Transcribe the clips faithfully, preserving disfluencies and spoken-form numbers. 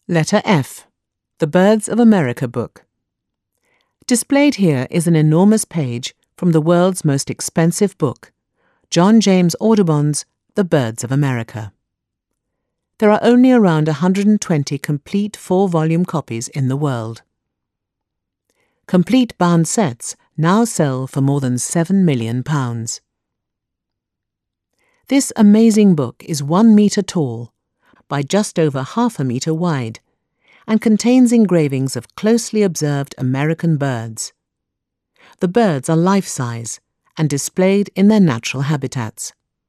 Letter F. The Birds of America book. Displayed here is an enormous page from the world's most expensive book, John James Audubon's The Birds of America. There are only around one hundred twenty complete four-volume copies in the world. Complete bound sets now sell for more than seven million pounds. This amazing book is one metre tall by just over half a metre wide and contains engravings of closely observed American birds. The birds are life-size and displayed in their natural habitats.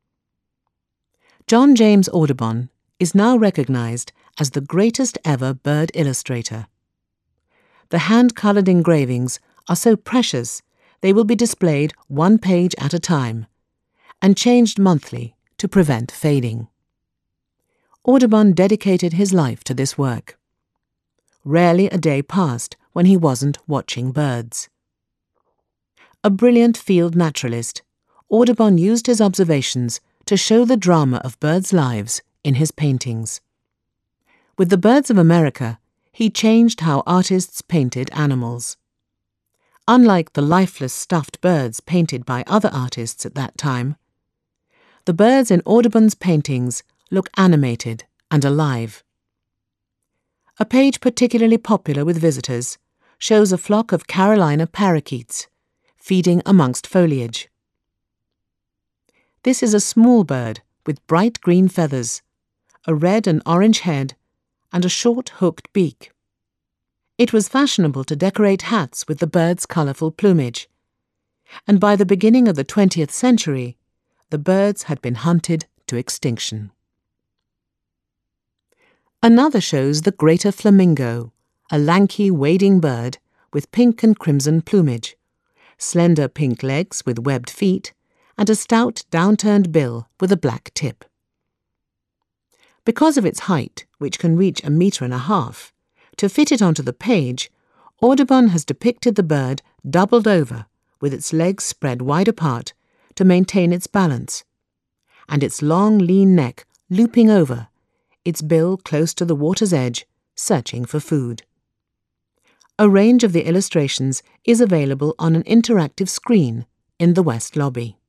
John James Audubon is now recognised as the greatest ever bird illustrator. The hand-coloured engravings are so precious they will be displayed one page at a time and changed monthly to prevent fading. Audubon dedicated his life to this work. Rarely a day passed when he wasn't watching birds. A brilliant field naturalist, Audubon used his observations to show the drama of birds' lives in his paintings. With The Birds of America, he changed how artists painted animals. Unlike the lifeless stuffed birds painted by other artists at that time, the birds in Audubon's paintings look animated and alive. A page particularly popular with visitors shows a flock of Carolina parakeets feeding amongst foliage. This is a small bird with bright green feathers, a red and orange head, and a short hooked beak. It was fashionable to decorate hats with the bird's colourful plumage, and by the beginning of the twentieth century, the birds had been hunted to extinction. Another shows the greater flamingo, a lanky wading bird with pink and crimson plumage, slender pink legs with webbed feet, and a stout downturned bill with a black tip. Because of its height, which can reach a metre and a half, to fit it onto the page, Audubon has depicted the bird doubled over with its legs spread wide apart to maintain its balance, and its long lean neck looping over, its bill close to the water's edge, searching for food. A range of the illustrations is available on an interactive screen in the West Lobby.